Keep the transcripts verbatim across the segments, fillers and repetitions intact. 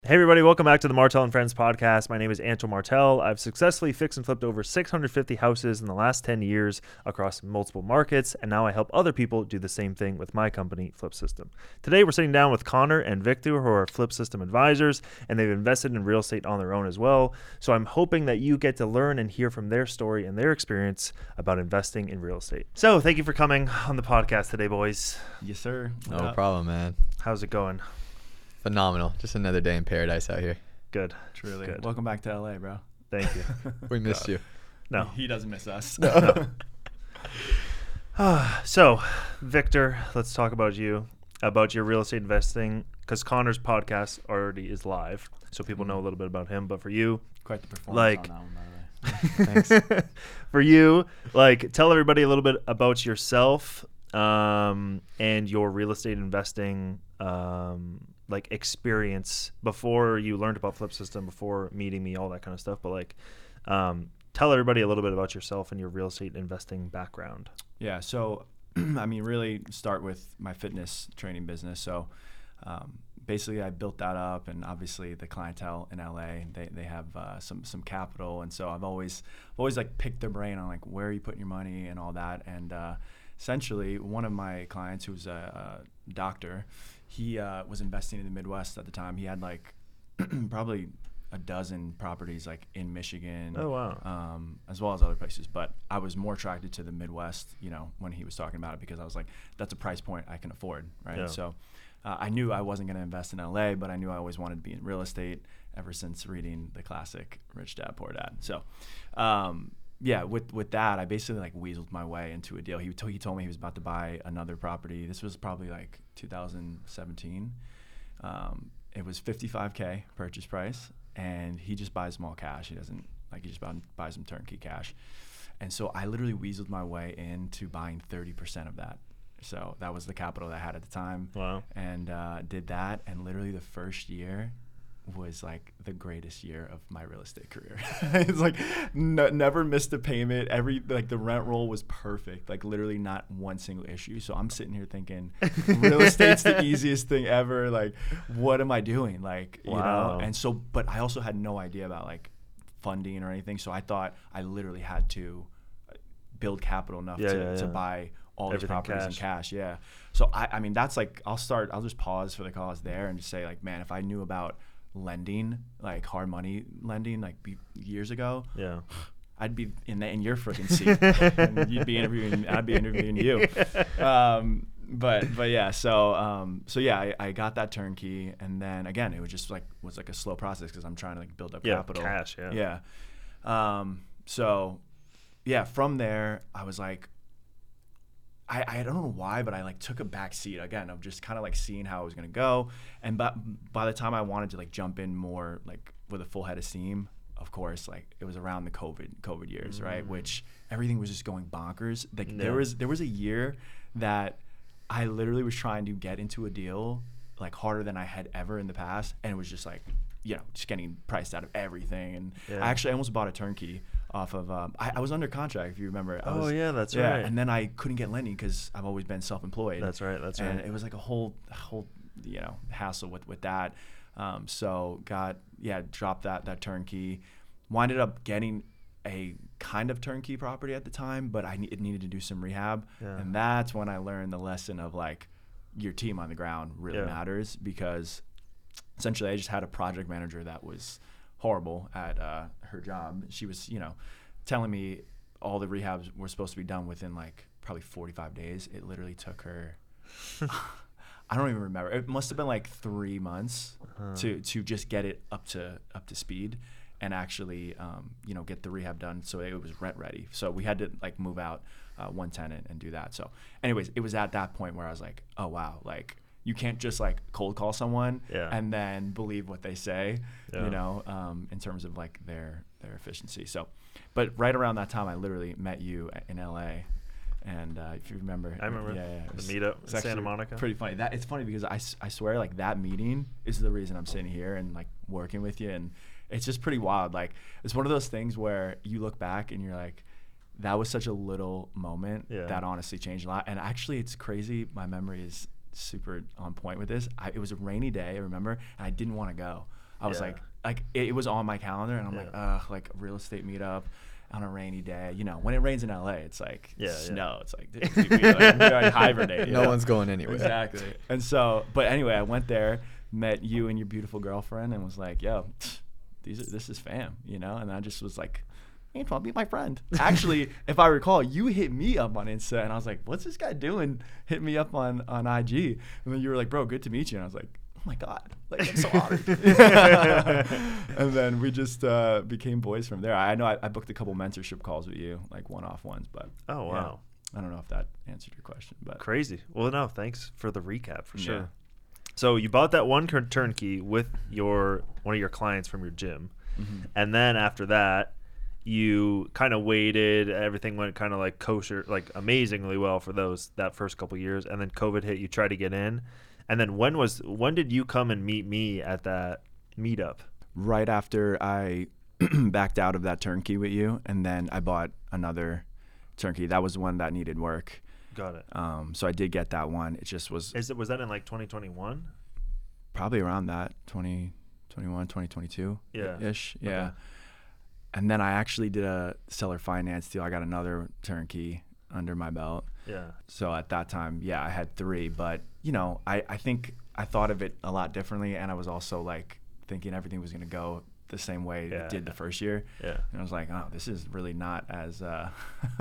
Hey everybody, welcome back to the Martel and Friends podcast. My name is Anto Martel. I've successfully fixed and flipped over six hundred fifty houses in the last ten years across multiple markets, and now I help other people do the same thing with my company, Flip System. Today we're sitting down with Connor and Victor, who are Flip System advisors, and they've invested in real estate on their own as well. So I'm hoping that you get to learn and hear from their story and their experience about investing in real estate. So thank you for coming on the podcast today, boys. Yes, sir. What no up? problem, man. How's it going? Phenomenal. Just another day in paradise out here. Good. Truly. Good. Welcome back to L A, bro. Thank you. We missed God. you. No. He doesn't miss us. No. no. So, Victor, let's talk about you, about your real estate investing, because Connor's podcast already is live, so people know a little bit about him. But for you, quite the performance like, on that one, by the way. Thanks. For you, like, tell everybody a little bit about yourself um, and your real estate investing um like experience before you learned about Flip System, before meeting me, all that kind of stuff. But like, um, tell everybody a little bit about yourself and your real estate investing background. Yeah. So, I mean, really start with my fitness training business. So, um, basically I built that up, and obviously the clientele in L A, they, they have uh, some, some capital. And so I've always, always like picked their brain on like, where are you putting your money and all that. And, uh, essentially one of my clients, who's a, a doctor, he uh, was investing in the Midwest at the time. He had like probably a dozen properties like in Michigan, oh wow, um, as well as other places. But I was more attracted to the Midwest, you know, when he was talking about it, because I was like, that's a price point I can afford, right? Yeah. So uh, I knew I wasn't going to invest in L A, but I knew I always wanted to be in real estate ever since reading the classic Rich Dad Poor Dad. So um, yeah, with with that, I basically like weaseled my way into a deal. He t- he told me he was about to buy another property. This was probably like two thousand seventeen. Um, it was fifty-five K purchase price, and he just buys them all cash. He doesn't like he just buy, buys them turnkey cash. And so I literally weaseled my way into buying thirty percent of that. So that was the capital that I had at the time. Wow. And uh, did that, and literally the first year was like the greatest year of my real estate career. It's like n- never missed a payment. Every like the rent roll was perfect. Like literally not one single issue. So I'm sitting here thinking, real estate's the easiest thing ever. Like, what am I doing? Like, you wow. know. And so, but I also had no idea about like funding or anything. So I thought I literally had to build capital enough yeah, to, yeah, to yeah. buy all Everything these properties cash. in cash. Yeah. So I, I mean, that's like I'll start. I'll just pause for the cause there and just say like, man, if I knew about lending, like hard money lending, like be, years ago, yeah, I'd be in the, in your freaking seat. And you'd be interviewing, I'd be interviewing you. Um, but but yeah, so um, so yeah, I, I got that turnkey, and then again, it was just like was like a slow process because I'm trying to like build up yeah, capital. cash, yeah, yeah. Um, so yeah, from there, I was like, I, I don't know why, but I like took a back seat again of just kind of like seeing how it was gonna go. And by, by the time I wanted to like jump in more like with a full head of steam, of course, like it was around the COVID COVID years, mm. right? Which everything was just going bonkers. Like yeah. there was there was a year that I literally was trying to get into a deal like harder than I had ever in the past, and it was just like, you know, just getting priced out of everything. And yeah. I actually almost bought a turnkey off of, um, I, I was under contract, if you remember. I oh was, yeah, that's yeah, right. And then I couldn't get lending because I've always been self-employed. That's right, that's and right. it was like a whole, whole, you know, hassle with, with that. Um, so got, yeah, dropped that, that turnkey. Winded up getting a kind of turnkey property at the time, but I ne- it needed to do some rehab. Yeah. And that's when I learned the lesson of like your team on the ground really yeah. matters, because essentially I just had a project manager that was horrible at uh, her job. She was, you know, telling me all the rehabs were supposed to be done within like probably forty-five days. It literally took her, I don't even remember. It must have been like three months uh-huh. to, to just get it up to up to speed and actually, um, you know, get the rehab done so it was rent ready. So we had to like move out uh, one tenant and do that. So anyways, it was at that point where I was like, oh wow, like you can't just like cold call someone yeah. and then believe what they say, yeah. you know, um, in terms of like their their efficiency. So, but right around that time, I literally met you in L A, and uh, if you remember, I remember yeah, yeah, it was, the meetup in Santa Monica. Pretty funny. That it's funny because I, I swear like that meeting is the reason I'm sitting here and like working with you, and it's just pretty wild. Like it's one of those things where you look back and you're like, that was such a little moment yeah. that honestly changed a lot. And actually, it's crazy. My memory is super on point with this. I, it was a rainy day, I remember, and I didn't want to go. I was Yeah. like, like it, it was on my calendar, and I'm Yeah. like, ugh, like a real estate meetup on a rainy day. You know, when it rains in L A, it's like Yeah, yeah. snow. It's like, dude, we, like, I'm gonna hibernate. you No know? one's going anywhere. Exactly. And so, but anyway, I went there, met you and your beautiful girlfriend, and was like, yo, these are, this is fam, you know? And I just was like, Antoine, be my friend. Actually, if I recall, you hit me up on Insta, and I was like, what's this guy doing? Hit me up on, on I G. And then you were like, bro, good to meet you. And I was like, oh my God, like, I'm so honored. And then we just uh, became boys from there. I know I, I booked a couple mentorship calls with you, like one-off ones, but Oh, yeah. wow. I don't know if that answered your question, but Crazy. Well, no, thanks for the recap for sure. Yeah. So you bought that one cur- turnkey with your one of your clients from your gym. Mhm. And then after that, you kind of waited. Everything went kind of like kosher, like amazingly well for those that first couple years. And then COVID hit. You tried to get in. And then when was when did you come and meet me at that meetup? right after I backed out of that turnkey with you, and then I bought another turnkey. That was the one that needed work. Got it. Um, so I did get that one. It just was Is it was that in like twenty twenty-one? probably around that twenty twenty-one, twenty twenty-two Yeah. ish. Yeah. Okay. And then I actually did a seller finance deal. I got another turnkey under my belt. Yeah. So at that time, yeah, I had three. But, you know, I, I think I thought of it a lot differently. And I was also like thinking everything was going to go the same way Yeah. it did the first year. Yeah. And I was like, oh, this is really not as uh,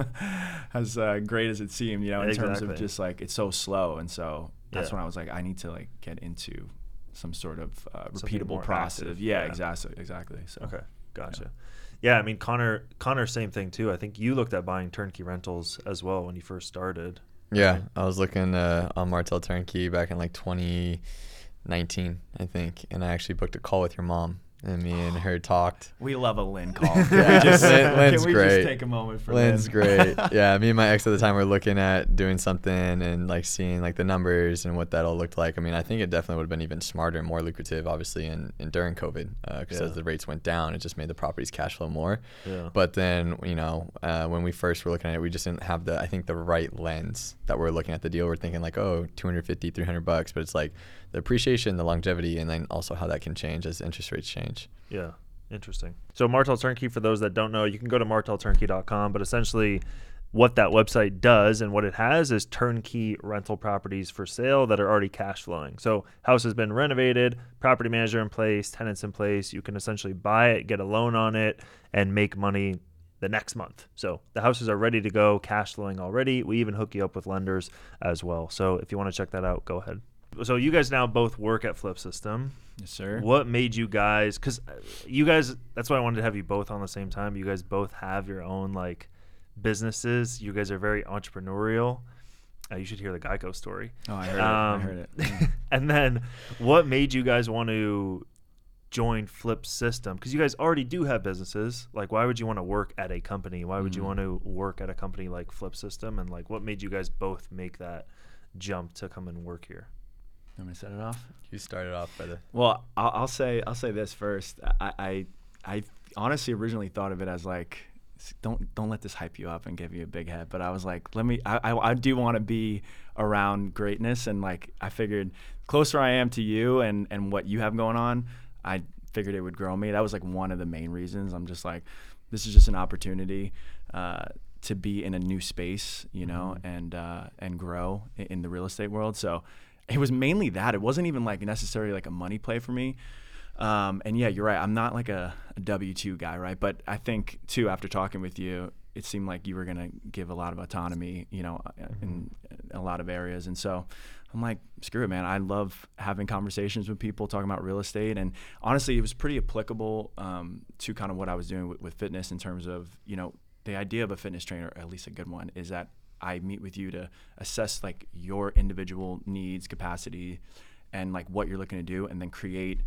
as uh, great as it seemed, you know, in terms Exactly. of just like it's so slow. And so that's Yeah. when I was like, I need to like get into some sort of uh, Something repeatable more process. active. Yeah, Yeah. exactly, exactly. So Okay. Gotcha. Yeah, I mean Connor Connor same thing too. I think you looked at buying turnkey rentals as well when you first started. Yeah, I was looking uh, on Martel Turnkey back in like twenty nineteen, I think, and I actually booked a call with your mom, and me and her talked. we love a Lynn call. Yeah, Can we just, Lynn- Lynn's can we great. just take a moment for Lynn's Lynn? great. Yeah, me and my ex at the time were looking at doing something and like seeing like the numbers and what that all looked like. I mean, I think it definitely would have been even smarter and more lucrative, obviously, in, in during COVID, because Yeah. as the rates went down, it just made the properties cash flow more. Yeah. But then, you know, uh, when we first were looking at it, we just didn't have the, I think, the right lens that we're looking at the deal. We're thinking like, oh, two hundred fifty, three hundred bucks, but it's like the appreciation, the longevity, and then also how that can change as interest rates change. Yeah. Interesting. So Martel Turnkey, for those that don't know, you can go to martel turnkey dot com, but essentially what that website does and what it has is turnkey rental properties for sale that are already cash flowing. So house has been renovated, property manager in place, tenants in place. You can essentially buy it, get a loan on it, and make money the next month. So the houses are ready to go, cash flowing already. We even hook you up with lenders as well. So if you want to check that out, go ahead. So you guys now both work at Flip System. Yes, sir. What made you guys, because you guys, that's why I wanted to have you both on the same time. You guys both have your own like businesses. You guys are very entrepreneurial. Uh, you should hear the Geico story. Oh, I heard Um, it. I heard it. Yeah. And then what made you guys want to join Flip System? Because you guys already do have businesses. Like, why would you want to work at a company? Why would you Mhm. want to work at a company like Flip System? And like, what made you guys both make that jump to come and work here? You want me to set it off? You started off by the Well, I'll, I'll say I'll say this first. I, I I honestly originally thought of it as like, s- don't don't let this hype you up and give you a big head. But I was like, let me. I I, I do want to be around greatness, and like I figured, closer I am to you and and what you have going on, I figured it would grow me. That was like one of the main reasons. I'm just like, this is just an opportunity uh, to be in a new space, you know, Mhm. and uh, and grow in, in the real estate world. So. It was mainly that. It wasn't even like necessarily like a money play for me. Um, and yeah, you're right. I'm not like a, a W two guy, right? But I think too, after talking with you, it seemed like you were gonna give a lot of autonomy, you know, in a lot of areas. And so I'm like, screw it, man. I love having conversations with people, talking about real estate. And honestly, it was pretty applicable um, to kind of what I was doing with, with fitness in terms of, you know, the idea of a fitness trainer, or at least a good one, is that I meet with you to assess like your individual needs, capacity, and like what you're looking to do, and then create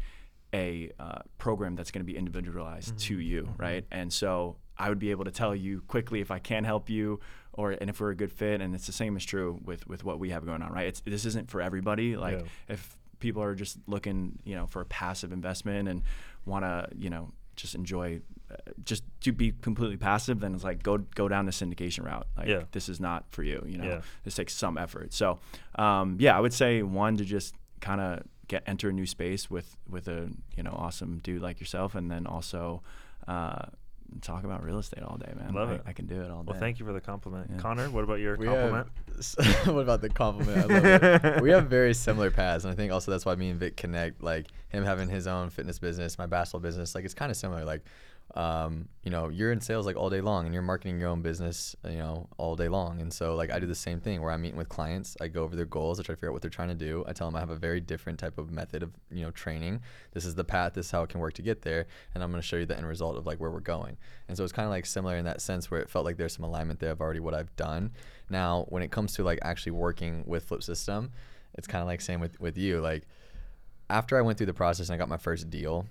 a uh, program that's going to be individualized Mm-hmm. to you, Mm-hmm. right? And so I would be able to tell you quickly if I can help you, or and if we're a good fit. And it's the same is true with with what we have going on, right? It's this isn't for everybody. Like Yeah. if people are just looking, you know, for a passive investment and want to, you know, just enjoy, uh, just to be completely passive, then it's like go go down the syndication route. Like Yeah. this is not for you. You know, Yeah. this takes some effort. So, um, yeah, I would say one to just kind of get enter a new space with with a you know awesome dude like yourself, and then also uh, talk about real estate all day, man. Love I, it. I can do it all day. Well, thank you for the compliment. Yeah. Connor, what about your We compliment? Have, what about the compliment? I love it. We have very similar paths, and I think also that's why me and Vic connect. Like him having his own fitness business, my basketball business, like it's kind of similar. Like, um, you know, you're in sales like all day long, and you're marketing your own business, you know, all day long. And so like I do the same thing where I'm meeting with clients. I go over their goals. I try to figure out what they're trying to do. I tell them I have a very different type of method of, you know, training. This is the path. This is how it can work to get there. And I'm going to show you the end result of like where we're going. And so it's kind of like similar in that sense where it felt like there's some alignment there of already what I've done. Now, when it comes to like actually working with Flip System, it's kind of like same with, with you. Like after I went through the process and I got my first deal,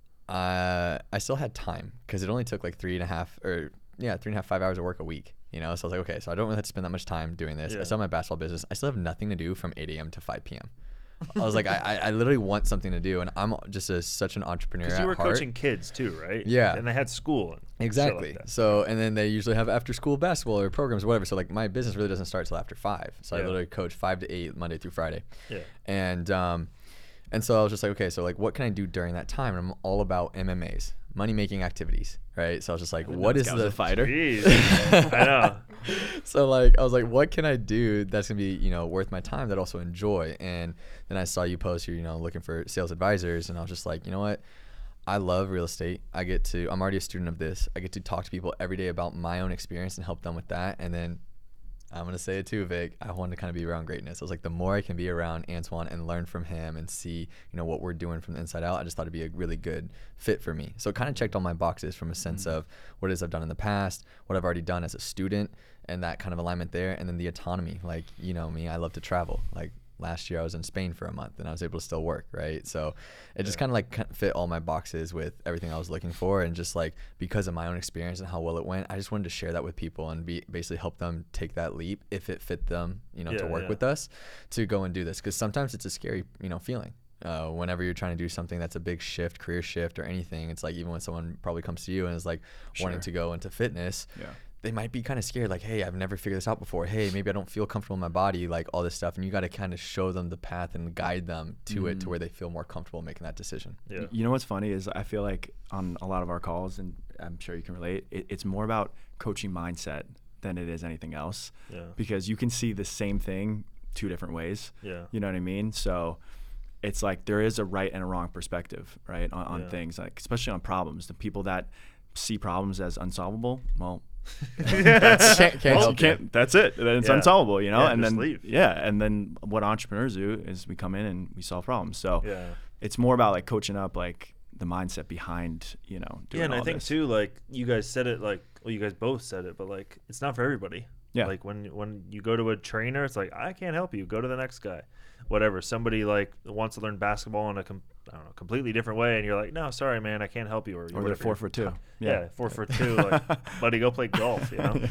uh, I still had time because it only took like three and a half or yeah, three and a half, five hours of work a week, you know? So I was like, okay, so I don't really have to spend that much time doing this. Yeah. I still have my basketball business. I still have nothing to do from eight a.m. to five p.m. I was like, I, I literally want something to do. And I'm just a, such an entrepreneur Because at you were heart. coaching kids too, right? Yeah. And they had school. And shit Exactly. like that. So, and then they usually have after school basketball or programs or whatever. So like my business really doesn't start till after five. So Yeah. I literally coach five to eight Monday through Friday. Yeah. And, um, and so I was just like, okay, so like what can I do during that time? And I'm all about M M As, money making activities, right? So I was just like, what is This guy was the a fighter? Jeez. I know. So like I was like, what can I do that's gonna be, you know, worth my time that I also enjoy? And then I saw you post you're, you know, looking for sales advisors, and I was just like, you know what? I love real estate. I get to I'm already a student of this. I get to talk to people every day about my own experience and help them with that. And then I'm gonna say it too, Vic. I wanted to kind of be around greatness. I was like, the more I can be around Antoine and learn from him and see, you know, what we're doing from the inside out, I just thought it'd be a really good fit for me. So it kind of checked all my boxes from a sense Mm-hmm. of what it is I've done in the past, what I've already done as a student, and that kind of alignment there. And then the autonomy, like, you know me, I love to travel. Like last year I was in Spain for a month and I was able to still work, right? So it just Yeah. kind of like fit all my boxes with everything I was looking for. And just like because of my own experience and how well it went, I just wanted to share that with people and be basically help them take that leap if it fit them, you know, Yeah, to work yeah. with us to go and do this. Because sometimes it's a scary, you know, feeling. Uh, whenever you're trying to do something that's a big shift, career shift or anything, it's like even when someone probably comes to you and is like wanting Sure. to go into fitness, Yeah. they might be kind of scared, like, hey, I've never figured this out before. Hey, maybe I don't feel comfortable in my body, like all this stuff. And you got to kind of show them the path and guide them to it to Mm. where they feel more comfortable making that decision. Yeah. You know what's funny is I feel like on a lot of our calls, and I'm sure you can relate, it, it's more about coaching mindset than it is anything else, Yeah. because you can see the same thing two different ways. Yeah. You know what I mean? So it's like there is a right and a wrong perspective, right, on, on Yeah. things, like especially on problems. The people that see problems as unsolvable, well, Can't, can't well, help you can't, that's it. Then it's Yeah. unsolvable, you know. Yeah, and just then leave. yeah, and then what entrepreneurs do is we come in and we solve problems. So Yeah. it's more about like coaching up like the mindset behind, you know, doing Yeah, and I all think this. too, like you guys said it, like well, you guys both said it, but like it's not for everybody. Yeah. Like when when you go to a trainer, it's like I can't help you. Go to the next guy, whatever. Somebody like wants to learn basketball in a com- I don't know completely different way, and you're like, no, sorry, man, I can't help you. Or, or they're whatever. four for two. Yeah, four for two. Like, buddy, go play golf. You know.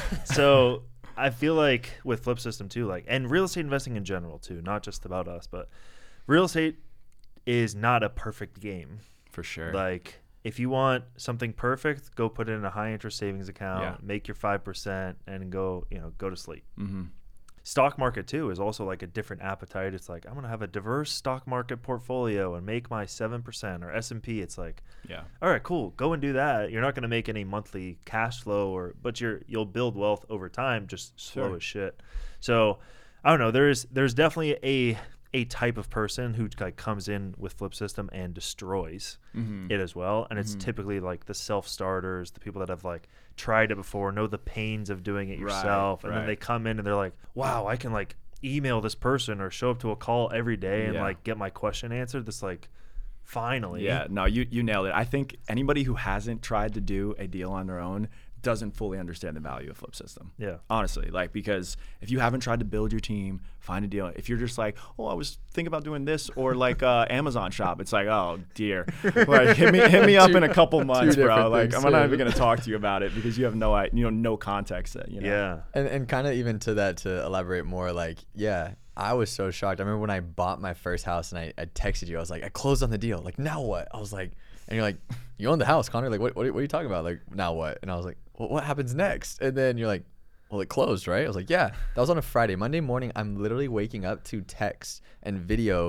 So I feel like with Flip System too, like, and real estate investing in general too, not just about us, but real estate is not a perfect game. For sure. Like, if you want something perfect, go put it in a high interest savings account, Yeah. make your five percent, and go, you know, go to sleep. Mm-hmm. Stock market too is also like a different appetite. It's like I'm gonna have a diverse stock market portfolio and make my seven percent or S and P. It's like, Yeah. all right, cool, go and do that. You're not gonna make any monthly cash flow, or but you're you'll build wealth over time, just slow Sure. as shit. So I don't know. There's there's definitely a a type of person who like comes in with Flip System and destroys Mm-hmm. it as well, and it's Mhm. typically like the self-starters, the people that have like tried it before, know the pains of doing it Right, yourself, and then right. they come in and they're like, wow, I can like email this person or show up to a call every day and Yeah. like get my question answered. That's like finally. Yeah, no, you you nailed it. I think anybody who hasn't tried to do a deal on their own doesn't fully understand the value of Flip System. Yeah. Honestly, like, because if you haven't tried to build your team, find a deal. If you're just like, oh, I was thinking about doing this, or like uh, Amazon shop, it's like, oh dear, like hit me hit me up in a couple months, bro. different Like, things, I'm not too. even gonna talk to you about it because you have no i- you know no context. You know? Yeah. And and kind of even to that, to elaborate more, like, yeah, I was so shocked. I remember when I bought my first house and I, I texted you, I was like, I closed on the deal. Like, now what? I was like, and you're like, you own the house, Connor. Like, what, what, what are you talking about? Like, now what? And I was like, well, what happens next? And then you're like, well, it closed, right? I was like, yeah. That was on a Friday. Monday morning, I'm literally waking up to texts and videos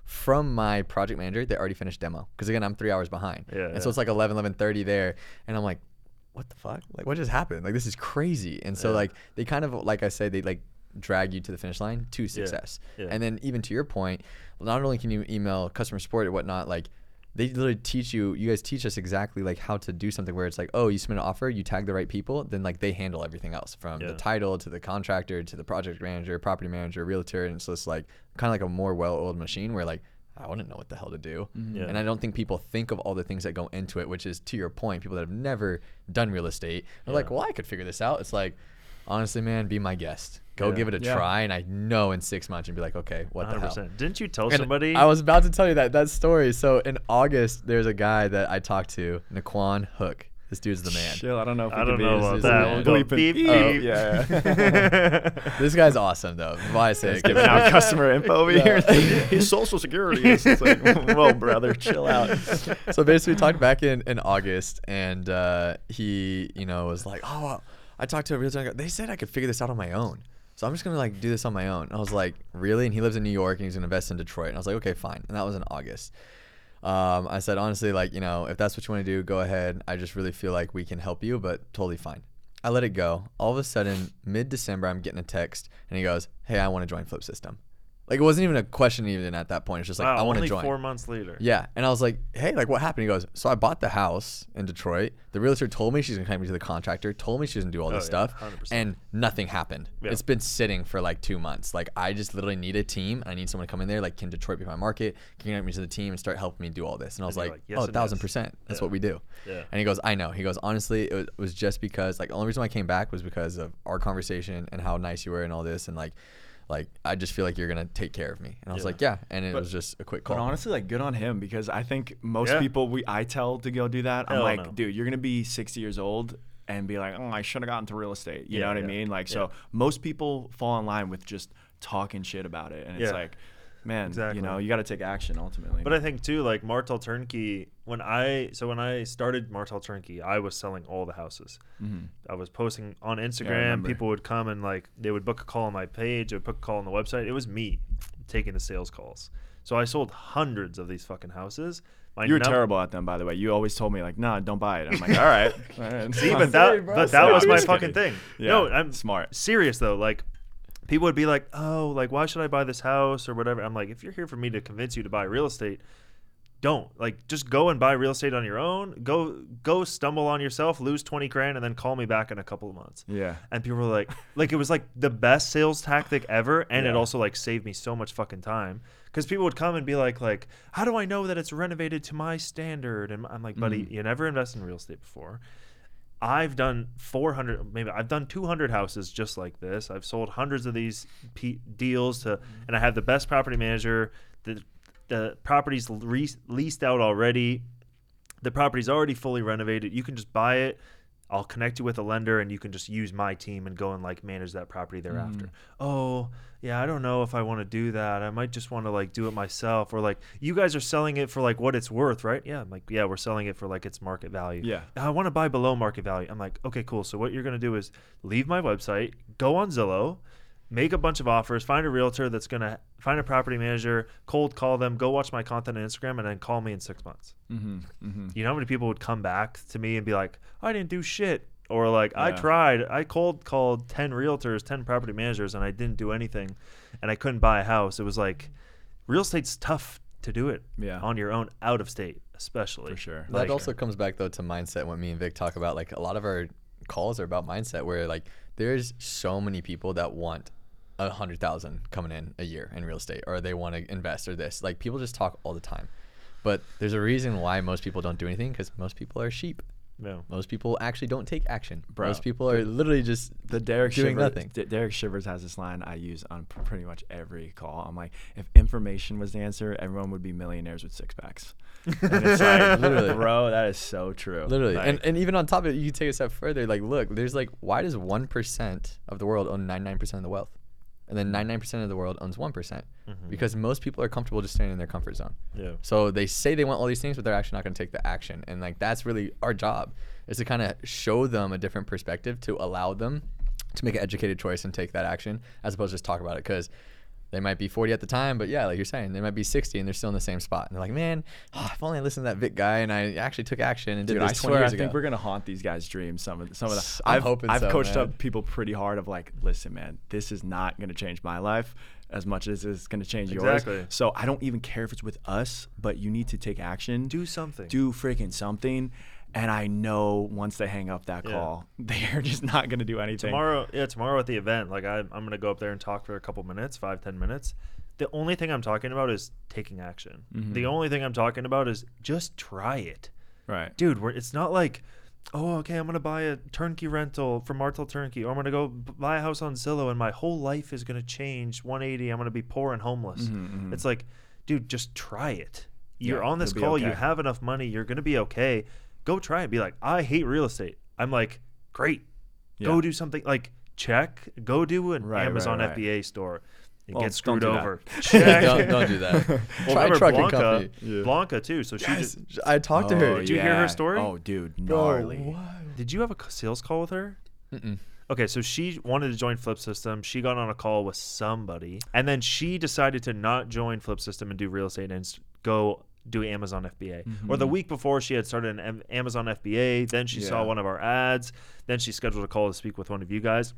from my project manager, they already finished demo. Because again, I'm three hours behind. Yeah, and yeah. so it's like eleven, eleven thirty there. And I'm like, what the fuck? Like, what just happened? Like, this is crazy. And so Yeah. like, they kind of, like I said, they like drag you to the finish line to success. Yeah. And then even to your point, not only can you email customer support or whatnot, like they literally teach you, you guys teach us exactly like how to do something where it's like, oh, you submit an offer, you tag the right people, then like they handle everything else from Yeah. the title to the contractor to the project manager, property manager, realtor. And so it's like kind of like a more well-oiled machine where like, I wouldn't know what the hell to do. Mm-hmm. Yeah. And I don't think people think of all the things that go into it, which is to your point, people that have never done real estate are Yeah. like, well, I could figure this out. It's like, honestly, man, be my guest. Go Yeah. give it a Yeah. try. And I know in six months you'd be like, okay, what the hell? Didn't you tell And somebody? I was about to tell you that that story. So in August, there's a guy that I talked to, Naquan Hook. This dude's the man. Chill, I don't know if I we don't can know be about is- that. is- We'll go bleep beep, and- beep. oh, yeah, yeah. This guy's awesome, though. Why I say it, Giving out customer info over here. His social security is it's like, whoa, brother, chill out. So basically, we talked back in, in August, and uh, he, you know, was like, "Oh, I talked to a realtor. They said I could figure this out on my own, so I'm just gonna like do this on my own." And I was like, "Really?" And he lives in New York, and he's gonna invest in Detroit. And I was like, "Okay, fine." And that was in August. Um, I said, honestly, like, you know, if that's what you want to do, go ahead. I just really feel like we can help you, but totally fine. I let it go. All of a sudden, mid-December, I'm getting a text, and he goes, "Hey, I want to join Flip System." Like, it wasn't even a question even at that point. It's just like, wow, I want to only join. four months later. Yeah. And I was like, hey, like, what happened? He goes, so I bought the house in Detroit. The realtor told me she's going to connect me to the contractor, told me she's going to do all Oh, this yeah, stuff. one hundred percent. And nothing happened. Yeah. It's been sitting for like two months. Like, I just literally need a team. I need someone to come in there. Like, can Detroit be my market? Can you connect me to the team and start helping me do all this? And I was And you're like, like, yes oh, a and thousand yes. percent. That's Yeah. what we do. Yeah. And he goes, I know. He goes, honestly, it was, it was just because, like, the only reason why I came back was because of our conversation and how nice you were and all this. And, like, like I just feel like you're going to take care of me. And I was Yeah. like, yeah. And it But- was just a quick call. But honestly, like, good on him because I think most Yeah. people we I tell to go do that. I'm Hell like, no. dude, you're gonna be sixty years old and be like, oh, I should have gotten to real estate. You Yeah, know what yeah, I mean? Like, yeah. so most people fall in line with just talking shit about it, and it's Yeah. like, man, Exactly. you know, you got to take action ultimately. But I think too, like Martel Turnkey, when I so when I started Martel Turnkey, I was selling all the houses. Mhm. I was posting on Instagram. remember. People would come and like they would book a call on my page. They would book a call on the website. It was me taking the sales calls. So I sold hundreds of these fucking houses. My You were num- terrible at them, by the way. You always told me like, nah, don't buy it. I'm like, all right. All right. See, fine." but that but that No, was I'm my just fucking kidding. thing. Yeah, No, I'm smart. serious though. Like people would be like, "Oh, like why should I buy this house or whatever?" I'm like, if you're here for me to convince you to buy real estate, don't. Like just go and buy real estate on your own. Go go stumble on yourself, lose twenty grand and then call me back in a couple of months. Yeah. And people were like like it was like the best sales tactic ever, and it Yeah. also like saved me so much fucking time. Because people would come and be like, like, how do I know that it's renovated to my standard? And I'm like, buddy, Mhm. you never invested in real estate before. I've done four hundred, maybe I've done two hundred houses just like this. I've sold hundreds of these p- deals to, and I have the best property manager. The the property's re- leased out already. The property's already fully renovated. You can just buy it. I'll connect you with a lender, and you can just use my team and go and like manage that property thereafter. Mm. Oh, yeah, I don't know if I want to do that. I might just want to like do it myself. Or like, you guys are selling it for like what it's worth, right? Yeah, I'm like, yeah, we're selling it for like its market value. Yeah. I want to buy below market value. I'm like, okay, cool. So what you're gonna do is leave my website, go on Zillow, make a bunch of offers, find a realtor that's gonna find a property manager, cold call them, go watch my content on Instagram, and then call me in six months. Mm-hmm. Mm-hmm. You know how many people would come back to me and be like, I didn't do shit. Or like, I Yeah. tried, I cold called ten realtors, ten property managers, and I didn't do anything. And I couldn't buy a house. It was like, real estate's tough to do it Yeah. on your own, out of state, especially. For sure. That Like- also comes back though to mindset. When me and Vic talk about, like, a lot of our calls are about mindset, where like there's so many people that want a hundred thousand coming in a year in real estate, or they want to invest, or this. Like, people just talk all the time, but there's a reason why most people don't do anything, because most people are sheep. No. Most people actually don't take action. Bro, Most people are literally just The Derek doing Shivers, nothing. D- Derek Shivers has this line I use on pr- pretty much every call. I'm like, if information was the answer, everyone would be millionaires with six packs. And it's like, Literally. bro, that is so true. Literally. Like, and, and even on top of it, you can take it a step further. Like, look, there's like, why does one percent of the world own ninety-nine percent of the wealth? And then ninety-nine percent of the world owns one percent. Mhm. Because most people are comfortable just staying in their comfort zone. Yeah. So they say they want all these things, but they're actually not going to take the action. And like, that's really our job, is to kind of show them a different perspective, to allow them to make an educated choice and take that action, as opposed to just talk about it. Because They might be forty at the time, but yeah, like you're saying, they might be sixty and they're still in the same spot. And they're like, man, oh, if only I listened to that Vic guy and I actually took action and did Dude, this I twenty swear, I years think ago. we're gonna haunt these guys' dreams. Some of the, some of the. I'm I've hoping I've so, coached man. up people pretty hard of like, listen, man, this is not gonna change my life as much as it's gonna change Exactly. yours. So I don't even care if it's with us, but you need to take action. Do something. Do freaking something. And I know once they hang up that Yeah. call, they're just not gonna do anything. Tomorrow, yeah, tomorrow at the event, like I, I'm gonna go up there and talk for a couple minutes, five, ten minutes. The only thing I'm talking about is taking action. Mhm. The only thing I'm talking about is just try it, Right. dude. We're, it's not like, oh, okay, I'm gonna buy a turnkey rental from Martel Turnkey, or I'm gonna go b- buy a house on Zillow, and my whole life is gonna change one eighty. I'm gonna be poor and homeless. Mhm, mhm. It's like, dude, just try it. You're Yeah, on this you'll be call. You okay. have enough money. You're gonna be okay. Go try it. Be like, I hate real estate. I'm like, great. Go Yeah. do something like check. Go do an Right, right, Amazon right. F B A store. And Well, get screwed don't do that. over. don't, don't do that. Well, Try remember trucking Blanca, company. Yeah. Blanca too. So she Yes, just, I talked to her. Did you hear her story? Oh, dude, Bro, gnarly. what? did you have a c- sales call with her? Mm-mm. Okay, so she wanted to join Flip System. She got on a call with somebody, and then she decided to not join Flip System and do real estate and s- go do Amazon F B A. Or the Mhm. week before, she had started an Am- Amazon F B A. Then she saw Yeah. one of our ads. Then she scheduled a call to speak with one of you guys,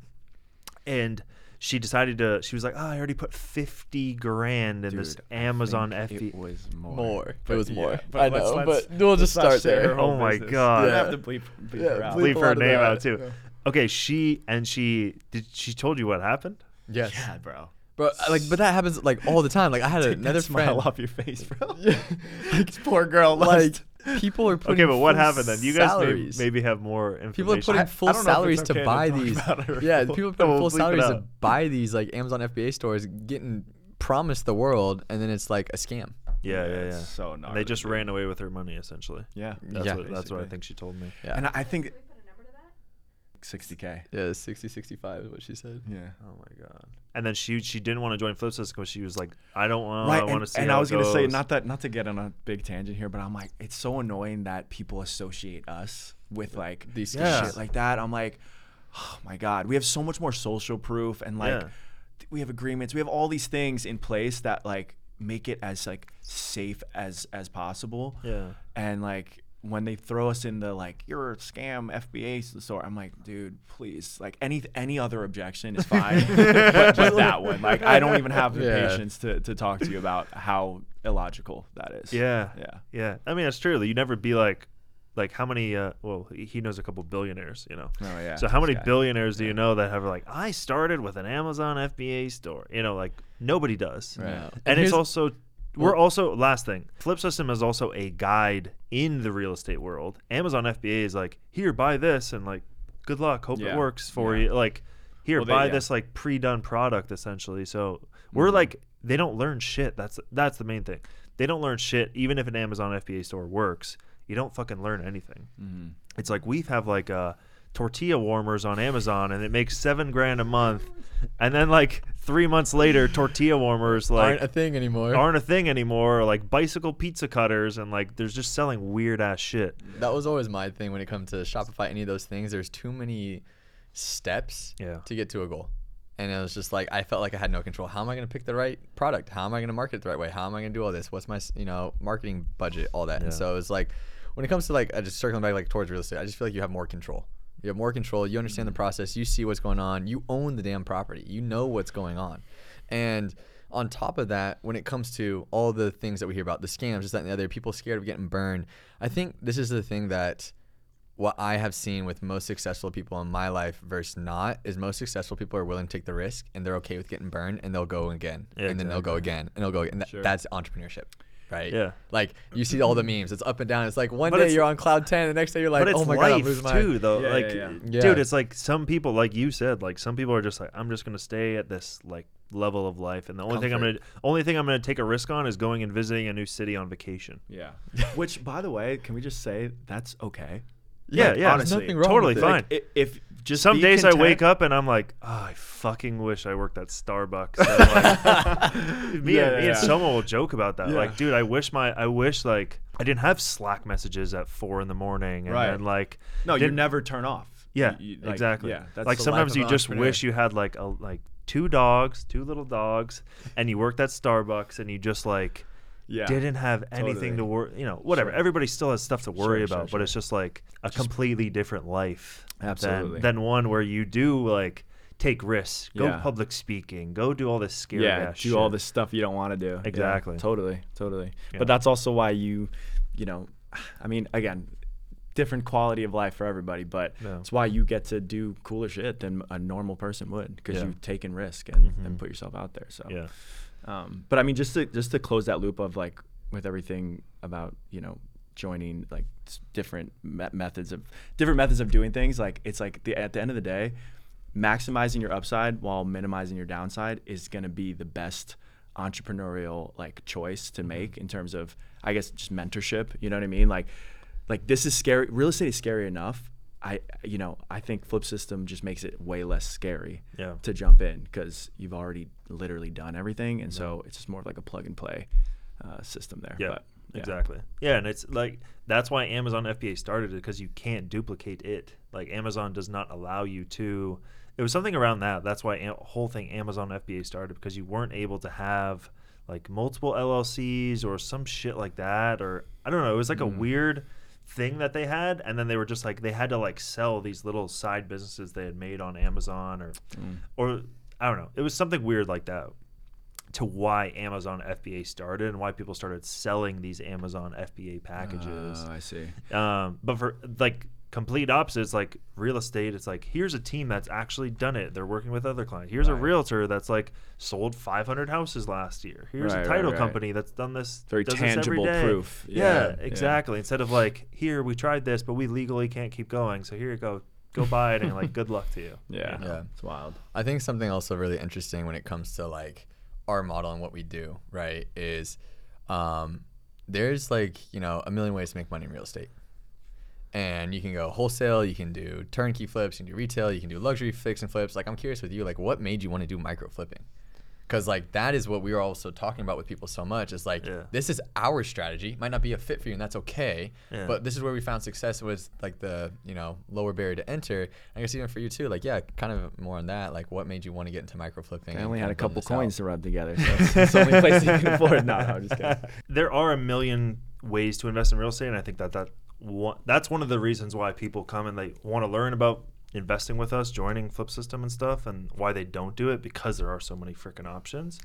and she decided to. She was like, "Oh, I already put fifty grand in this Dude, I Amazon think F B A." It was more. More. But It was more. yeah, I let's- know, let's- but we'll just let's not start share there. her whole Oh my business. God. You Yeah. have to bleep, bleep Yeah, her out. bleep Leave a her lot of name that. out too. Yeah. Okay, she and she did. She told you what happened. Yes. Yeah, bro. Bro, like, but that happens like all the time. Like, I had Take another that smile friend. off your face, bro. Yeah. This poor girl. Like, Lost. people are putting Okay, but what full happened then? You guys may, salaries. maybe have more information. People are putting I- full I don't know if salaries it's to okay to buy talk these. about it. Yeah, people are putting We'll full bleep it salaries to out. buy these like Amazon F B A stores, getting promised the world, and then it's like a scam. Yeah, yeah, yeah. it's So And gnarly. they just dude. ran away with her money essentially. Yeah. That's Yeah. what that's what I Basically. think she told me. Yeah. And I think Can we put a number to that? sixty K. Yeah, sixty, sixty-five is what she said. Yeah. Oh my god. And then she she didn't want to join Flip System because she was like, I don't want. Right, I want and, to see. and how I was it gonna say goes. not that not to get on a big tangent here, but I'm like, it's so annoying that people associate us with like These Yeah. shit like that. I'm like, oh my god, we have so much more social proof and like Yeah. th- we have agreements, we have all these things in place that like make it as like safe as as possible. Yeah. And like when they throw us in the like you're a scam F B A store, I'm like, dude, please, like any any other objection is fine, but, but that one, like I don't even have the Yeah. patience to, to talk to you about how illogical that is. Yeah. yeah, Yeah. I mean, that's true. You never be like, like how many? Uh, well, he he knows a couple billionaires, you know. oh yeah. So how this many guy. billionaires do Yeah. you know that have like, I started with an Amazon F B A store? You know, like nobody does. Right. No. And here's- it's also we're well- also last thing. Flip System is also a guide in the real estate world. Amazon F B A is like, here, buy this, and like, good luck, hope Yeah. it works for Yeah. you. Like, here, Well, they- buy yeah. this like pre-done product essentially. So we're Mhm. like, they don't learn shit. That's that's the main thing. They don't learn shit. Even if an Amazon F B A store works, you don't fucking learn anything. Mhm. It's like we have like uh, tortilla warmers on Amazon, and it makes seven grand a month, and then like three months later, tortilla warmers like aren't a thing anymore. aren't a thing anymore. Or like bicycle pizza cutters, and like there's just selling weird ass shit. That was always my thing when it comes to Shopify. Any of those things, there's too many steps Yeah. to get to a goal, and it was just like I felt like I had no control. How am I going to pick the right product? How am I going to market it the right way? How am I going to do all this? What's my s- you know marketing budget? All that. Yeah. And so it was like when it comes to like I just circling back like towards real estate, I just feel like you have more control. You have more control. You understand the process. You see what's going on. You own the damn property. You know what's going on. And on top of that, when it comes to all the things that we hear about, the scams, this, that, and the other, people scared of getting burned, I think this is the thing that what I have seen with most successful people in my life versus not is most successful people are willing to take the risk and they're okay with getting burned and they'll go again. Yeah, and then they'll go exactly. again and they'll go again. And that, Sure. That's entrepreneurship. Right? Yeah. Like you see all the memes. It's up and down. It's like one But day it's- you're on cloud ten, the next day you're like, but it's oh my life god, I'm losing my too, though. Yeah, like, yeah, yeah. Yeah. dude, it's like some people, like you said, like some people are just like, I'm just gonna stay at this like level of life, and the only thing I'm Comfort. gonna, only thing I'm gonna take a risk on is going and visiting a new city on vacation. Yeah. Which, by the way, can we just say that's okay? Yeah, Like, yeah, honestly, nothing wrong totally with it. fine. Like, i- if just Some be days I wake content- up and I'm like, oh, I fucking wish I worked at Starbucks. And, like, me, Yeah, and, yeah, me yeah. and someone will joke about that. Yeah. Like, dude, I wish my, I wish like I didn't have Slack messages at four in the morning, and Right. then like, No, you didn't- never turn off. Yeah, You- you- like, exactly. Yeah, that's like the sometimes life you of an just entrepreneur. wish you had like a like two dogs, two little dogs, and you worked at Starbucks and you just like Yeah. didn't have anything Totally. to worry, you know, whatever. Sure. Everybody still has stuff to worry Sure, sure, about, but sure. it's just like a Just- completely different life Absolutely. than, than one where you do like take risks, go Yeah. public speaking, go do all this scary yeah, ass do shit. all this stuff you don't want to do. Yeah, Exactly. totally, totally. Yeah. But that's also why you, you know, I mean, again, different quality of life for everybody, but Yeah. it's why you get to do cooler shit than a normal person would because Yeah. you've taken risk and, Mhm. and put yourself out there. So, Yeah. um, but I mean, just to just to close that loop of like with everything about you know joining like s- different me- methods of different methods of doing things. Like it's like the, at the end of the day, maximizing your upside while minimizing your downside is going to be the best entrepreneurial like choice to make in terms of I guess just mentorship. You know what I mean? Like like this is scary. Real estate is scary enough. I you know I think Flip System just makes it way less scary Yeah. to jump in because you've already literally done everything, and so it's just more of like a plug and play uh, system there. Yeah, but, yeah. exactly. Yeah, and it's like that's why Amazon F B A started it because you can't duplicate it. Like Amazon does not allow you to. It was something around that. That's why a whole thing Amazon F B A started because you weren't able to have like multiple L L Cs or some shit like that, or I don't know. It was like Mm. a weird thing that they had, and then they were just like they had to like sell these little side businesses they had made on Amazon or Mm. or I don't know. It was something weird like that to why Amazon F B A started and why people started selling these Amazon F B A packages. Oh, I see. Um, but for like complete opposites, like real estate, it's like here's a team that's actually done it. They're working with other clients. Here's a Right. realtor that's like sold five hundred houses last year. Here's Right, a right, title right. company that's done this. Very does this every tangible day. proof. Yeah, Yeah, yeah. exactly. Instead of like here we tried this, but we legally can't keep going. So here you go, go buy it, and like good luck to you. Yeah. Yeah. It's wild. I think something also really interesting when it comes to like our model and what we do, right, is um, there's like, you know, a million ways to make money in real estate. And you can go wholesale, you can do turnkey flips, you can do retail, you can do luxury fix and flips. Like I'm curious with you, like what made you want to do micro flipping? Because like that is what we were also talking about with people so much. Is like Yeah. this is our strategy. Might not be a fit for you, and that's okay. Yeah. But this is where we found success was like the you know lower barrier to enter. I guess even for you too. Like yeah, kind of more on that. Like what made you want to get into micro flipping? I and only kind had a of build couple this out? coins to rub together, so it's, it's the only place you can afford. No, no, I'm just kidding. There are a million ways to invest in real estate, and I think that that one, that's one of the reasons why people come and they want to learn about investing with us, joining Flip System and stuff, and why they don't do it because there are so many freaking options.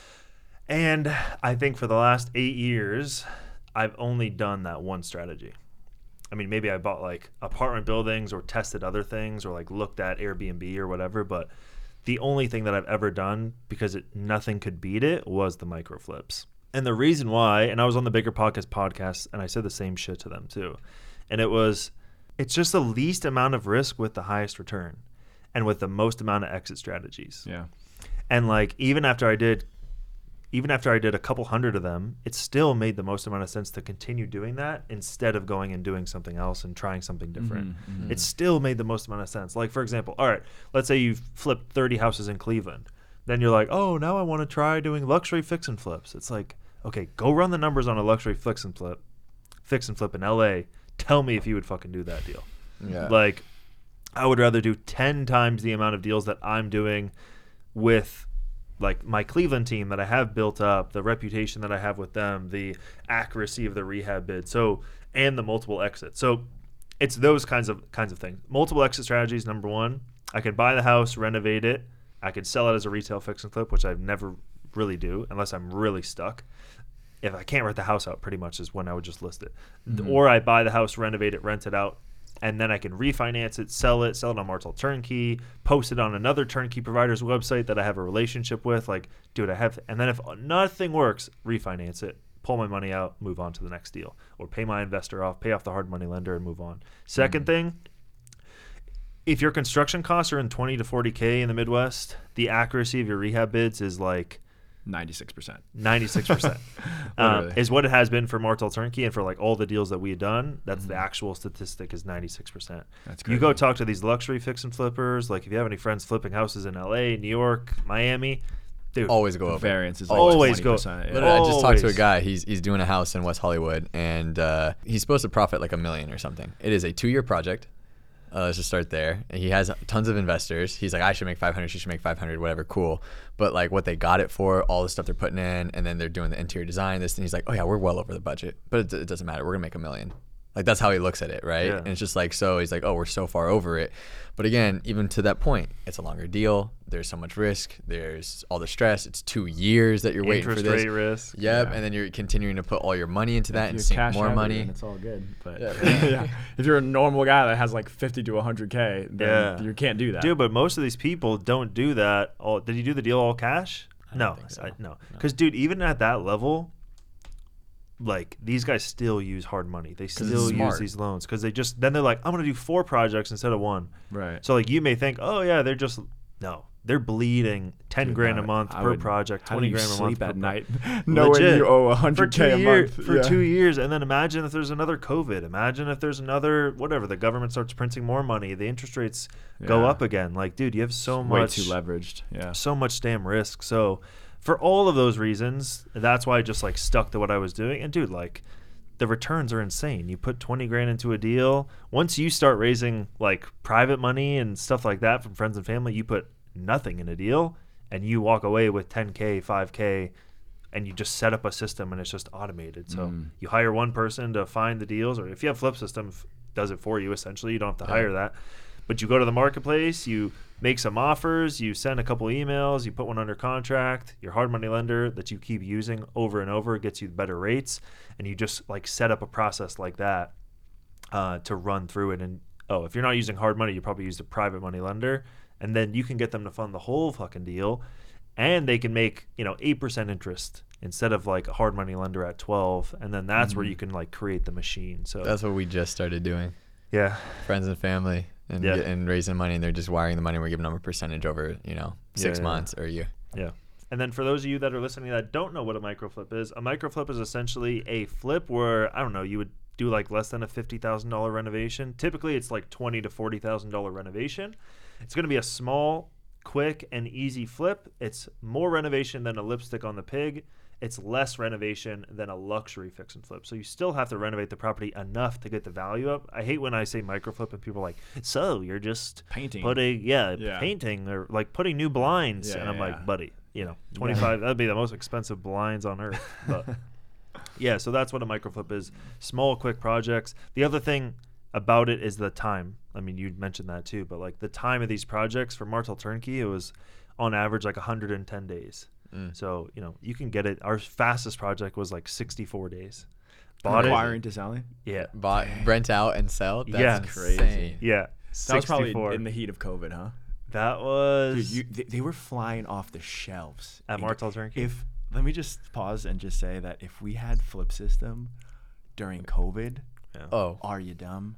And I think for the last eight years, I've only done that one strategy. I mean, maybe I bought like apartment buildings or tested other things or like looked at Airbnb or whatever, but the only thing that I've ever done because it, nothing could beat it was the micro flips. And the reason why, and I was on the Bigger Podcast podcast and I said the same shit to them too. And it was, it's just the least amount of risk with the highest return and with the most amount of exit strategies. Yeah. And like, even after I did, even after I did a couple hundred of them, it still made the most amount of sense to continue doing that instead of going and doing something else and trying something different. Mhm, mhm. It still made the most amount of sense. Like, for example, all right, let's say you've flipped thirty houses in Cleveland. Then you're like, oh, now I want to try doing luxury fix and flips. It's like, okay, go run the numbers on a luxury fix and flip, fix and flip in L A. Tell me if you would fucking do that deal. Yeah. Like, I would rather do ten times the amount of deals that I'm doing with like my Cleveland team that I have built up, the reputation that I have with them, the accuracy of the rehab bid, so and the multiple exits. So it's those kinds of kinds of things. Multiple exit strategies. Number one, I could buy the house, renovate it. I could sell it as a retail fix and flip, which I never really do unless I'm really stuck. If I can't rent the house out, pretty much is when I would just list it. Mm-hmm. Or I buy the house, renovate it, rent it out, and then I can refinance it, sell it, sell it on Martel Turnkey, post it on another turnkey provider's website that I have a relationship with. Like, dude, I have, and then if nothing works, refinance it, pull my money out, move on to the next deal, or pay my investor off, pay off the hard money lender, and move on. Second thing, if your construction costs are in twenty to forty K in the Midwest, the accuracy of your rehab bids is like ninety-six percent. ninety-six percent um, Literally. is what it has been for Martel Turnkey, and for like all the deals that we had done, that's the actual statistic is ninety-six percent. That's You go talk to these luxury fix and flippers, like if you have any friends flipping houses in L A, New York, Miami, dude, Always go The over. variance is like Always go- twenty percent. Yeah. Literally, I just talked to a Always. guy. He's he's doing a house in West Hollywood, and uh, he's supposed to profit like a million or something. It is a two-year project. Uh, let's just start there. And he has tons of investors. He's like, I should make five hundred. She should make five hundred. Whatever, cool. But like what they got it for, all the stuff they're putting in, and then they're doing the interior design. This and he's like, oh yeah, we're well over the budget, but it, it doesn't matter. We're gonna make a million. Like that's how he looks at it, right? Yeah. And it's just like, so he's like, oh, we're so far over it. But again, even to that point, it's a longer deal. There's so much risk. There's all the stress. It's two years that you're waiting Interest for this. rate risk. Yep, Yeah. and then you're continuing to put all your money into that If and you're sink cash more heavy, money. then it's all good. But Yeah. yeah. if you're a normal guy that has like fifty to one hundred K, then Yeah. you can't do that. Dude, but most of these people don't do that. All did you do the deal all cash? I don't No, think so. I, no. Because dude, even at that level, like these guys still use hard money. They it's still use smart. these loans because they just then they're like, I'm gonna do four projects instead of one. Right. So like you may think, oh yeah, they're just no, they're bleeding ten Dude, grand I- a month I per would- project, How twenty do you grand a month sleep per at pro- night knowing Legit. you owe for one hundred two K a year, month? for Yeah. two years, and then imagine if there's another COVID. Imagine if there's another whatever. The government starts printing more money. The interest rates go Yeah. up again. Like, dude, you have so Way much too leveraged. Yeah. so much damn risk. So for all of those reasons, that's why I just like stuck to what I was doing. And dude, like the returns are insane. You put twenty grand into a deal. Once you start raising like private money and stuff like that from friends and family, you put nothing in a deal and you walk away with ten K, five K, and you just set up a system and it's just automated. So Mm. you hire one person to find the deals, or if you have Flip System, f- does it for you essentially. You don't have to Yeah. hire that. But you go to the marketplace, you make some offers, you send a couple emails, you put one under contract. Your hard money lender that you keep using over and over gets you better rates, and you just like set up a process like that uh, to run through it. And oh, if you're not using hard money, you probably use a private money lender, and then you can get them to fund the whole fucking deal, and they can make you know eight percent interest instead of like a hard money lender at twelve, and then that's where Mhm. you can like create the machine. So That's what we just started doing. yeah. Friends and family and Yeah. get, and raising money, and they're just wiring the money. We're giving them a percentage over, you know, six Yeah, yeah, months or a year. Yeah. And then for those of you that are listening that don't know what a microflip is, a microflip is essentially a flip where, I don't know, you would do like less than a fifty thousand dollars renovation. Typically, it's like twenty thousand to forty thousand dollars renovation. It's going to be a small, quick, and easy flip. It's more renovation than a lipstick on the pig. It's less renovation than a luxury fix and flip. So you still have to renovate the property enough to get the value up. I hate when I say microflip and people are like, so you're just Painting. putting, yeah, Yeah. painting or like putting new blinds. Yeah, and I'm yeah, like, yeah. buddy, you know, twenty-five, that'd be the most expensive blinds on earth. But yeah, so that's what a microflip is. Small, quick projects. The other thing about it is the time. I mean, you mentioned that too, but like the time of these projects for Martel Turnkey, it was on average like one hundred ten days. Mm. So, you know, you can get it. Our fastest project was like sixty-four days. Bought it. Acquiring to selling. Yeah. Bought, rent out and sell. That's Yeah. crazy. Crazy. Yeah. That was probably sixty-four. in the heat of COVID, huh? That was Dude, you, they, they were flying off the shelves. at And Martel Turnkey. If let me just pause and just say that if we had Flip System during COVID, Yeah. Oh, are you dumb?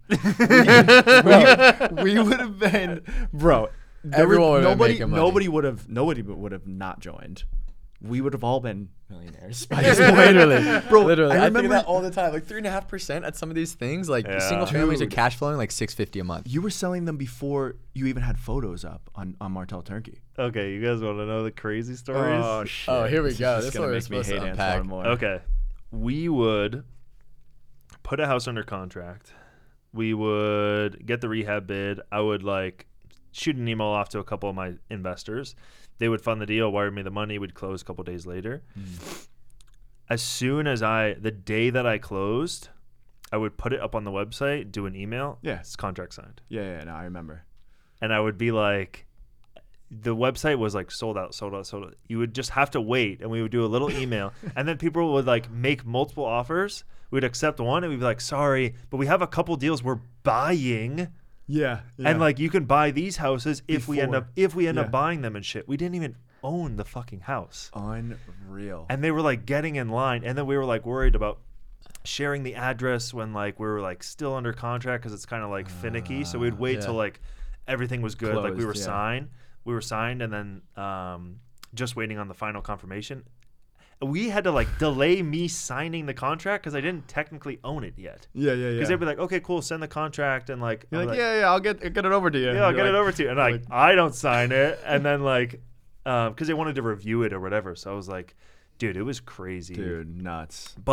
we, we would have been, bro. there were- Everyone would have been nobody, making money. nobody would have, nobody would have not joined. We would have all been millionaires by this point. literally, Bro, literally. I I, think of remember- that all the time. Like three and a half percent at some of these things. Like Yeah. single families are Dude. cash flowing like six fifty a month. You were selling them before you even had photos up on, on Martel Turnkey. Okay, you guys want to know the crazy stories? shit! Oh, here we This is go. just This is gonna what we're make me supposed to hate unpack. Antoine more. Okay. We would put a house under contract. We would get the rehab bid. I would like shoot an email off to a couple of my investors. They would fund the deal, wire me the money, we'd close a couple days later. Mm. As soon as I, the day that I closed, I would put it up on the website, do an email. Yeah. It's contract signed. Yeah, yeah, no, I remember. And I would be like, the website was like sold out, sold out, sold out. You would just have to wait, and we would do a little email, and then people would like make multiple offers. We'd accept one, and we'd be like, sorry, but we have a couple deals we're buying, Yeah, and like you can buy these houses if we end Before. up if we end Yeah. up buying them and shit. We didn't even own the fucking house, unreal. and they were like getting in line, and then we were like worried about sharing the address when like we were like still under contract because it's kind of like finicky. So we'd wait yeah. till like everything was good, like we Closed, were yeah. signed. We were signed, and then um, just waiting on the final confirmation. We had to like delay me signing the contract because I didn't technically own it yet. yeah, yeah, yeah. Because they'd be like, "Okay, cool, send the contract," and like, You're I'll like, be yeah, yeah, I'll get get it over to you. yeah, I'll You're get it like- over to you. And like, like- I don't sign it, and then like, because they wanted to review it or whatever. So I was like, dude, it was crazy. Dude, nuts. But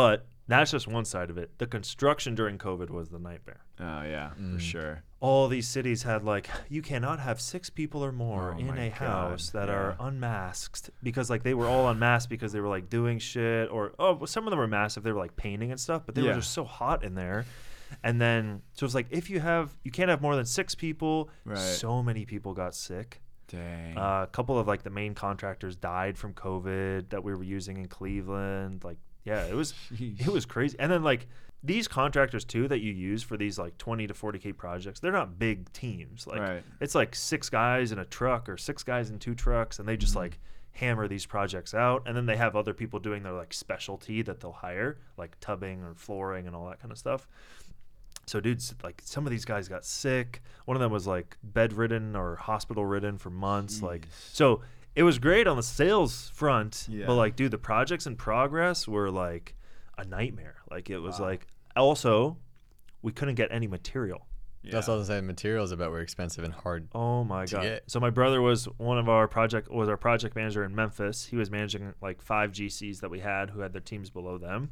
That's just one side of it. The construction during COVID was the nightmare. Oh yeah, Mm. for sure. All these cities had like, you cannot have six people or more Oh in my a God, house that are yeah. unmasked, because like they were all unmasked because they were like doing shit, or oh, well, some of them were masked if they were like painting and stuff, but they Yeah. were just so hot in there. And then so it's like, if you have, you can't have more than six people. Right. So many people got sick. Dang. Uh, a couple of like the main contractors died from COVID that we were using in Cleveland. Like, yeah, it was Jeez. it was crazy. And then like these contractors too that you use for these like twenty to forty K projects, they're not big teams. Like Right. it's like six guys in a truck or six guys in two trucks, and they just Mhm. like hammer these projects out. And then they have other people doing their like specialty that they'll hire, like tubbing or flooring and all that kind of stuff. So dudes, like some of these guys got sick. One of them was like bedridden or hospital ridden for months. Like, Jeez. so it was great on the sales front, Yeah. but like, dude, the projects in progress were like a nightmare. Like it was Wow. like, also we couldn't get any material. Yeah. That's all I'm saying. Materials, I bet, were expensive and hard. Oh my To god! get. So my brother was one of our project was our project manager in Memphis. He was managing like five G Cs that we had who had their teams below them,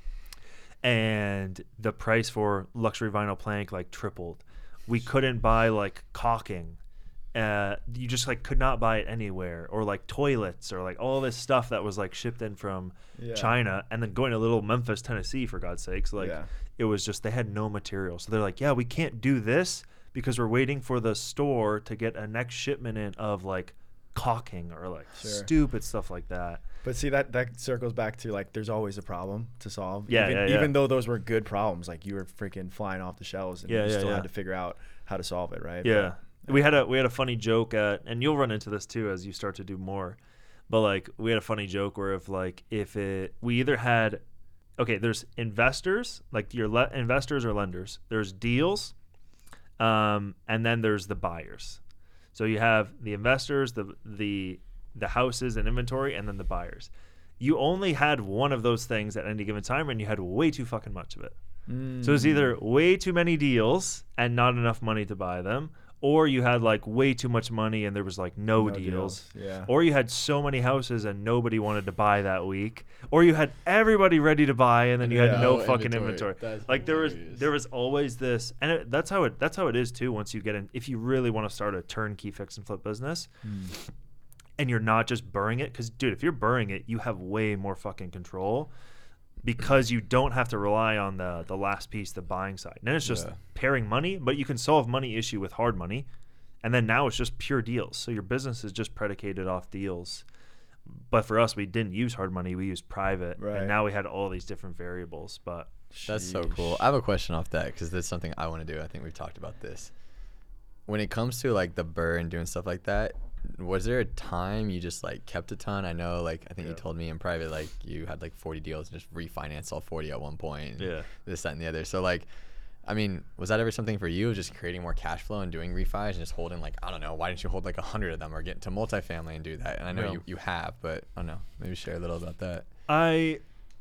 and the price for luxury vinyl plank like tripled. We couldn't buy like caulking. Uh, you just like could not buy it anywhere, or like toilets, or like all this stuff that was like shipped in from Yeah. China, and then going to little Memphis, Tennessee, for God's sakes. Like Yeah. it was just, they had no material. So they're like, yeah, we can't do this because we're waiting for the store to get a next shipment in of like caulking or like Sure. stupid stuff like that. But see, that that circles back to like there's always a problem to solve. Yeah, even, yeah, yeah. even though those were good problems, like you were freaking flying off the shelves, and Yeah, you yeah, still yeah. had to figure out how to solve it, right? Yeah. We had a we had a funny joke at, and you'll run into this too as you start to do more. But like we had a funny joke where if like if it we either had okay, there's investors, like your le- investors or lenders. There's deals, um, and then there's the buyers. So you have the investors, the the the houses and inventory, and then the buyers. You only had one of those things at any given time, and you had way too fucking much of it. Mm. So it's either way too many deals and not enough money to buy them, or you had like way too much money and there was like no, No deals. deals, yeah. Or you had so many houses and nobody wanted to buy that week. Or you had everybody ready to buy and then you Yeah, had no no fucking inventory. inventory. That's Like there was hilarious. there was always this, and it, that's how it that's how it is too. Once you get in, if you really want to start a turnkey fix and flip business, Mm. and you're not just burring it, because dude, if you're burring it, you have way more fucking control, because you don't have to rely on the the last piece, the buying side. And then it's just Yeah. pairing money, but you can solve money issue with hard money, and then now it's just pure deals. So your business is just predicated off deals. But for us, we didn't use hard money; we used private, Right. and now we had all these different variables. But That's so cool. Sheesh. I have a question off that because that's something I want to do. I think we've talked about this. When it comes to like the burr and doing stuff like that, was there a time you just like kept a ton? I know, like I think Yeah. you told me in private, like you had like forty deals and just refinanced all forty at one point. and Yeah. This, that, and the other. So like, I mean, was that ever something for you, just creating more cash flow and doing refis and just holding like, I don't know, why didn't you hold like a hundred of them or get into multifamily and do that? And I know Yeah. you, you have, but I don't know, maybe share a little about that. I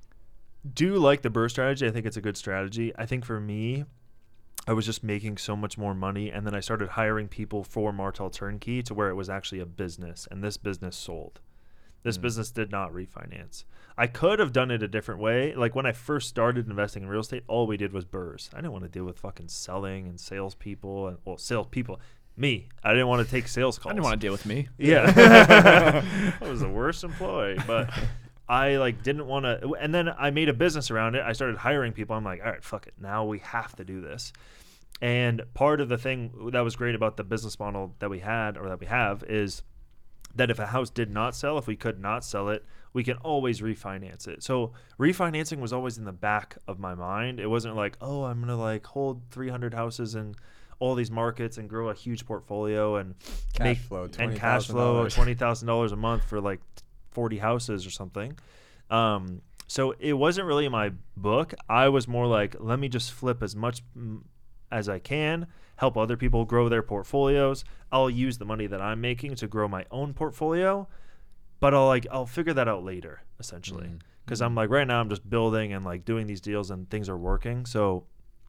do like the burr strategy. I think it's a good strategy. I think for me, I was just making so much more money, and then I started hiring people for Martel Turnkey to where it was actually a business, and this business sold. This Mm. business did not refinance. I could have done it a different way. Like when I first started investing in real estate, all we did was burrs. I didn't want to deal with fucking selling and salespeople and well, salespeople. Me, I didn't want to take sales calls. I didn't want to deal with me. Yeah. I was the worst employee, but I like didn't want to, and then I made a business around it. I started hiring people. I'm like, all right, fuck it. Now we have to do this. And part of the thing that was great about the business model that we had or that we have is that if a house did not sell, if we could not sell it, we can always refinance it. So refinancing was always in the back of my mind. It wasn't like, oh, I'm going to like hold three hundred houses in all these markets and grow a huge portfolio and Cash make flow, and cash flow twenty thousand dollars. twenty thousand dollars a month for like forty houses or something. Um, so it wasn't really in my book. I was more like, let me just flip as much mm, as I can, help other people grow their portfolios. I'll use the money that I'm making to grow my own portfolio, but I'll like I'll figure that out later, essentially. Mhm. Because I'm like right now I'm just building and like doing these deals and things are working. So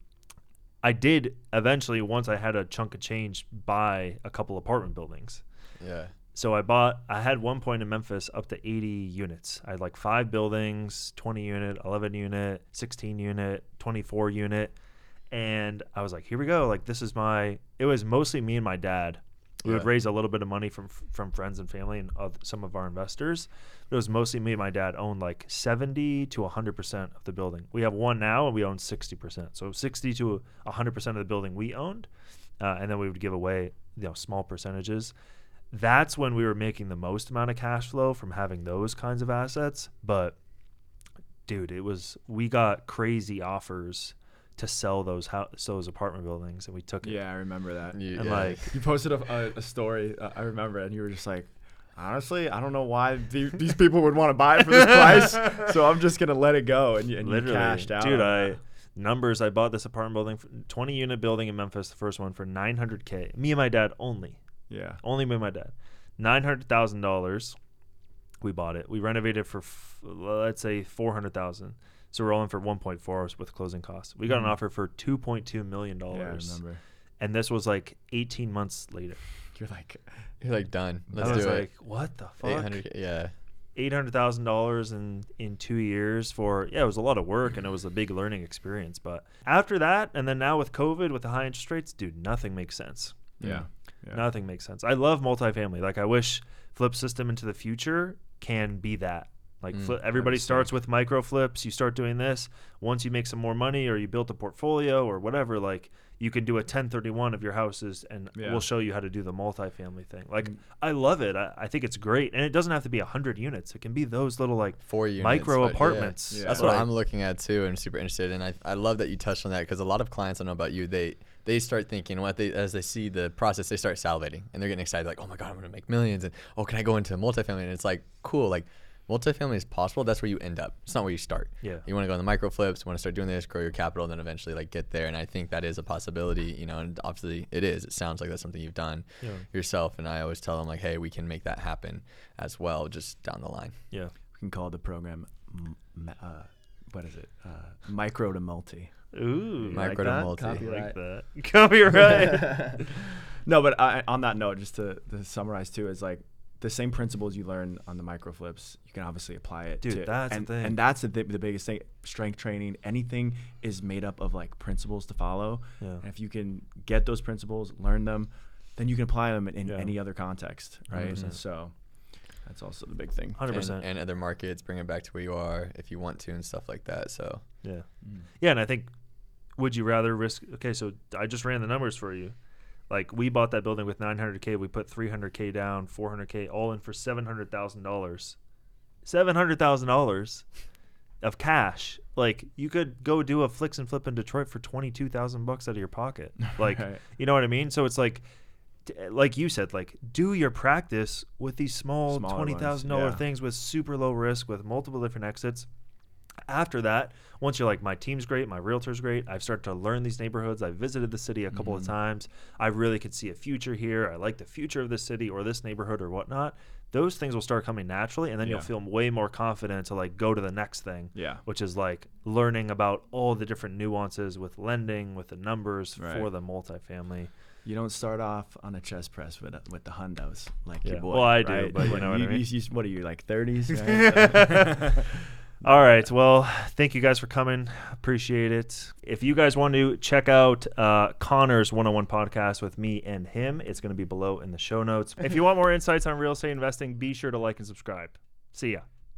I did eventually, once I had a chunk of change, buy a couple apartment buildings. Yeah. So I bought, I had one point in Memphis up to eighty units. I had like five buildings, twenty unit, eleven unit, sixteen unit, twenty-four unit. And I was like, here we go. Like, this is my, it was mostly me and my dad. We Yeah. would raise a little bit of money from from friends and family and other, some of our investors. But it was mostly me and my dad owned like seventy to one hundred percent of the building. We have one now and we own sixty percent. So sixty to one hundred percent of the building we owned. Uh, and then we would give away, you know, small percentages. That's when we were making the most amount of cash flow from having those kinds of assets. But dude, it was, we got crazy offers to sell those house, those apartment buildings, and we took it. Yeah, I remember that. You- And yeah. like, You posted a, a, a story, uh, I remember, and you were just like, honestly, I don't know why the, these people would want to buy it for this price, so I'm just going to let it go. And you, and you literally, cashed out. dude, on I that. numbers. I bought this apartment building, for twenty unit building in Memphis, the first one for nine hundred K. Me and my dad only, Yeah. only me and my dad, nine hundred thousand dollars. We bought it. We renovated for f- let's say four hundred thousand. So we're rolling for one point four with closing costs. We got an Mhm. offer for two point two million Yeah, I dollars, remember. and this was like eighteen months later. You're like, You're like done. Let's I was do like, it. what the fuck? eight hundred. Yeah. eight hundred thousand dollars in in two years for, yeah, it was a lot of work and it was a big learning experience. But after that, and then now with COVID, with the high interest rates, dude, nothing makes sense. yeah. yeah. Nothing makes sense. I love multifamily. Like, I wish Flip System into the future can be that. Like, Mm, flip, everybody that'd be starts sick. with micro flips. You start doing this. Once you make some more money or you built a portfolio or whatever, like, you can do a ten thirty-one of your houses, and Yeah. we'll show you how to do the multifamily thing. Like, Mm. I love it. I, I think it's great. And it doesn't have to be one hundred units. It can be those little, like, Four units. micro but yeah. apartments. Yeah. That's Like, what I'm looking at too, and super interested. And I, I love that you touched on that, because a lot of clients, I don't know about you, they they start thinking what they as they see the process, they start salivating and they're getting excited, like, oh my god, I'm gonna make millions, and oh, can I go into multifamily? And it's like, cool, like multifamily is possible. That's where you end up. It's not where you start. Yeah. You want to go in the micro flips, you want to start doing this, grow your capital, and then eventually like get there. And I think that is a possibility, you know, and obviously it is. It sounds like that's something you've done Yeah. yourself. And I always tell them, like, hey, we can make that happen as well, just down the line. Yeah. We can call the program, m- m- uh, what is it? Uh, micro to multi. Ooh. Micro like to that? multi. I like Copyright. that. Copyright. No, but I, on that note, just to, to summarize too, is like the same principles you learn on the micro flips, you can obviously apply it. Dude, to, that's the and, thing. And that's the, th- the biggest thing. Strength training, anything is made up of like principles to follow. Yeah. And if you can get those principles, learn them, then you can apply them in, in Yeah. any other context, right? one hundred percent. So that's also the big thing. one hundred percent. And, and other markets, bring it back to where you are if you want to, and stuff like that. So Yeah. Yeah, and I think, would you rather risk? Okay, so I just ran the numbers for you. Like, we bought that building with nine hundred K. We put three hundred K down, four hundred K, all in for seven hundred thousand dollars. seven hundred thousand dollars of cash. Like, you could go do a flicks and flip in Detroit for twenty-two thousand bucks out of your pocket. Like, Right. you know what I mean? So it's like, t- like you said, like, do your practice with these small Smaller twenty thousand dollars ones, yeah. things with super low risk, with multiple different exits. After that, once you're like, my team's great, my realtor's great, I've started to learn these neighborhoods, I've visited the city a couple Mhm. of times, I really could see a future here, I like the future of the city or this neighborhood or whatnot, those things will start coming naturally, and then you'll Yeah. feel way more confident to like go to the next thing, Yeah. which is like learning about all the different nuances with lending, with the numbers for Right. the multifamily. You don't start off on a chest press with with the hundos like Yeah. your boy. Well, I do, right? but you know what I you, mean. you- you- what are you, like thirties? Right? All right. Well, thank you guys for coming. Appreciate it. If you guys want to check out uh, Connor's one oh one podcast with me and him, it's going to be below in the show notes. If you want more insights on real estate investing, be sure to like and subscribe. See ya.